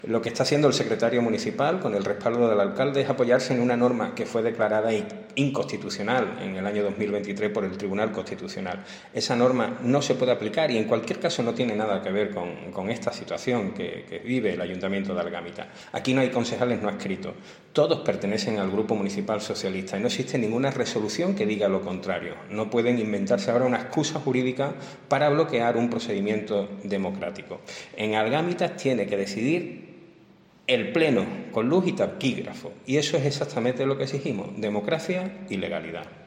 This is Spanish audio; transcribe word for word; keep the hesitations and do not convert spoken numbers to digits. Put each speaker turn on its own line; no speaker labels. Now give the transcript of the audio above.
Lo que está haciendo el secretario municipal, con el respaldo del alcalde, es apoyarse en una norma que fue declarada inconstitucional en el año dos mil veintitrés por el Tribunal Constitucional. Esa norma no se puede aplicar y, en cualquier caso, no tiene nada que ver con, con esta situación que, que vive el Ayuntamiento de Algámita. Aquí no hay concejales no adscritos. Todos pertenecen al Grupo Municipal Socialista y no existe ninguna resolución que diga lo contrario. No pueden inventarse ahora una excusa jurídica para bloquear un procedimiento democrático. En Algámita tiene que decidir el Pleno, con luz y taquígrafo. Y eso es exactamente lo que exigimos: democracia y legalidad.